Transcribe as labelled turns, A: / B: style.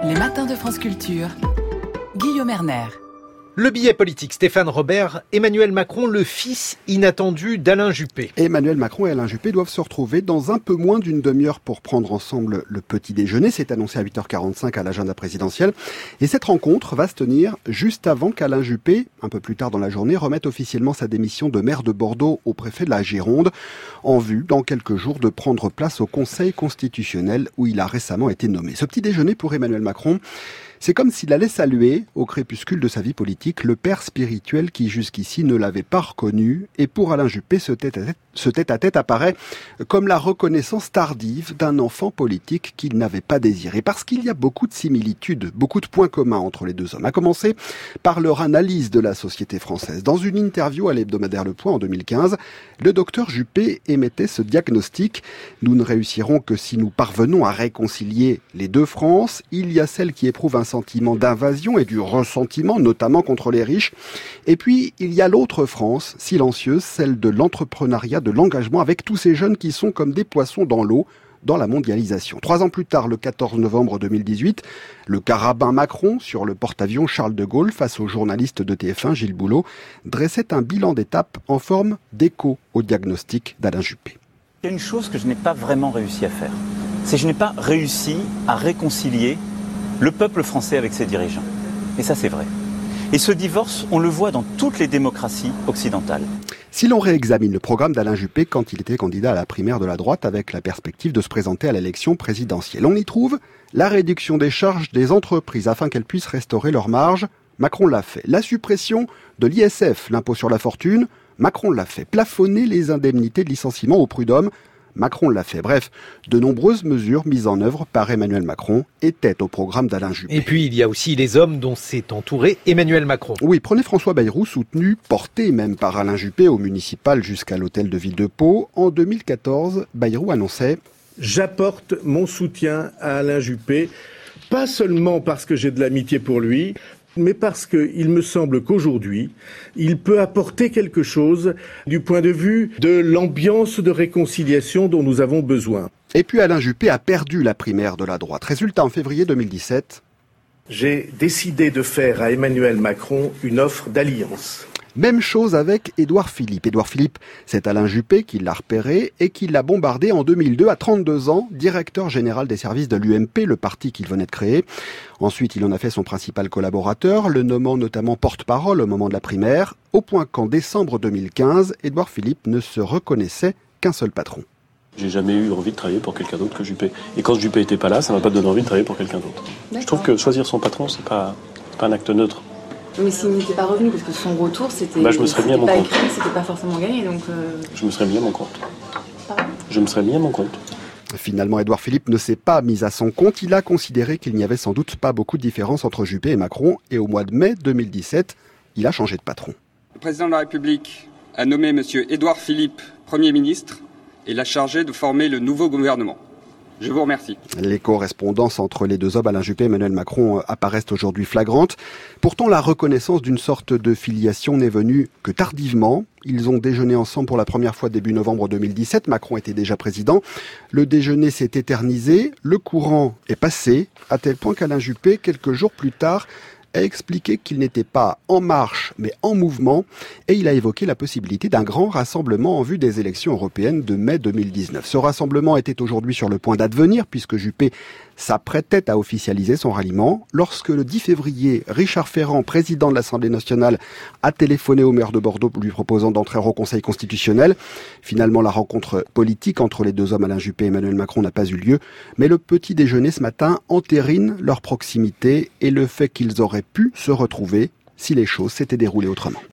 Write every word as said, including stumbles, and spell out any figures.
A: Les matins de France Culture, Guillaume Erner.
B: Le billet politique, Stéphane Robert, Emmanuel Macron, le fils inattendu d'Alain Juppé.
C: Emmanuel Macron et Alain Juppé doivent se retrouver dans un peu moins d'une demi-heure pour prendre ensemble le petit déjeuner. C'est annoncé à huit heures quarante-cinq à l'agenda présidentiel. Et cette rencontre va se tenir juste avant qu'Alain Juppé, un peu plus tard dans la journée, remette officiellement sa démission de maire de Bordeaux au préfet de la Gironde, en vue, dans quelques jours, de prendre place au Conseil constitutionnel où il a récemment été nommé. Ce petit déjeuner pour Emmanuel Macron, c'est comme s'il allait saluer, au crépuscule de sa vie politique, le père spirituel qui jusqu'ici ne l'avait pas reconnu. Et pour Alain Juppé, ce tête-à-tête, ce tête-à-tête apparaît comme la reconnaissance tardive d'un enfant politique qu'il n'avait pas désiré. Parce qu'il y a beaucoup de similitudes, beaucoup de points communs entre les deux hommes. À commencer par leur analyse de la société française. Dans une interview à l'hebdomadaire Le Point en deux mille quinze, le docteur Juppé émettait ce diagnostic. Nous ne réussirons que si nous parvenons à réconcilier les deux Frances. Il y a celle qui éprouve un sentiment d'invasion et du ressentiment, notamment contre les riches. Et puis, il y a l'autre France, silencieuse, celle de l'entrepreneuriat, de l'engagement, avec tous ces jeunes qui sont comme des poissons dans l'eau, dans la mondialisation. Trois ans plus tard, le quatorze novembre deux mille dix-huit, le carabin Macron, sur le porte-avions Charles de Gaulle, face au journaliste de T F un, Gilles Boulot, dressait un bilan d'étape en forme d'écho au diagnostic d'Alain Juppé.
D: Il y a une chose que je n'ai pas vraiment réussi à faire, c'est que je n'ai pas réussi à réconcilier le peuple français avec ses dirigeants. Et ça, c'est vrai. Et ce divorce, on le voit dans toutes les démocraties occidentales.
C: Si l'on réexamine le programme d'Alain Juppé quand il était candidat à la primaire de la droite avec la perspective de se présenter à l'élection présidentielle, on y trouve la réduction des charges des entreprises afin qu'elles puissent restaurer leurs marges. Macron l'a fait. La suppression de l'I S F, l'impôt sur la fortune, Macron l'a fait. Plafonner les indemnités de licenciement au prud'homme, Macron l'a fait. Bref, de nombreuses mesures mises en œuvre par Emmanuel Macron étaient au programme d'Alain Juppé.
B: Et puis, il y a aussi les hommes dont s'est entouré Emmanuel Macron.
C: Oui, prenez François Bayrou, soutenu, porté même par Alain Juppé au municipal jusqu'à l'hôtel de ville de Pau. En deux mille quatorze, Bayrou annonçait
E: « J'apporte mon soutien à Alain Juppé, pas seulement parce que j'ai de l'amitié pour lui, mais parce qu'il me semble qu'aujourd'hui, il peut apporter quelque chose du point de vue de l'ambiance de réconciliation dont nous avons besoin. »
C: Et puis Alain Juppé a perdu la primaire de la droite. Résultat, en février deux mille dix-sept.
E: J'ai décidé de faire à Emmanuel Macron une offre d'alliance.
C: Même chose avec Édouard Philippe. Édouard Philippe, c'est Alain Juppé qui l'a repéré et qui l'a bombardé en deux mille deux à trente-deux ans, directeur général des services de l'U M P, le parti qu'il venait de créer. Ensuite, il en a fait son principal collaborateur, le nommant notamment porte-parole au moment de la primaire, au point qu'en décembre deux mille quinze, Édouard Philippe ne se reconnaissait qu'un seul patron.
F: J'ai jamais eu envie de travailler pour quelqu'un d'autre que Juppé. Et quand Juppé était pas là, ça m'a pas donné envie de travailler pour quelqu'un d'autre. D'accord. Je trouve que choisir son patron, c'est pas, c'est pas un acte neutre.
G: Mais s'il n'était pas revenu, parce que son retour, c'était,
F: bah, je me serais mis à mon
G: pas
F: compte.
G: écrit, c'était pas forcément gagné, donc... Euh...
F: Je me serais mis à mon compte.
G: Pardon ?
F: Je me serais mis à mon compte.
C: Finalement, Édouard Philippe ne s'est pas mis à son compte. Il a considéré qu'il n'y avait sans doute pas beaucoup de différence entre Juppé et Macron. Et au mois de mai deux mille dix-sept, il a changé de patron.
H: Le président de la République a nommé M. Édouard Philippe Premier ministre et l'a chargé de former le nouveau gouvernement. Je vous remercie.
C: Les correspondances entre les deux hommes, Alain Juppé et Emmanuel Macron, apparaissent aujourd'hui flagrantes. Pourtant, la reconnaissance d'une sorte de filiation n'est venue que tardivement. Ils ont déjeuné ensemble pour la première fois début novembre deux mille dix-sept. Macron était déjà président. Le déjeuner s'est éternisé. Le courant est passé, à tel point qu'Alain Juppé, quelques jours plus tard, a expliqué qu'il n'était pas en marche, mais en mouvement, et il a évoqué la possibilité d'un grand rassemblement en vue des élections européennes de mai deux mille dix-neuf. Ce rassemblement était aujourd'hui sur le point d'advenir, puisque Juppé s'apprêtait à officialiser son ralliement, lorsque le dix février, Richard Ferrand, président de l'Assemblée nationale, a téléphoné au maire de Bordeaux lui proposant d'entrer au Conseil constitutionnel. Finalement, la rencontre politique entre les deux hommes, Alain Juppé et Emmanuel Macron, n'a pas eu lieu, mais le petit déjeuner ce matin entérine leur proximité et le fait qu'ils auraient pu se retrouver si les choses s'étaient déroulées autrement.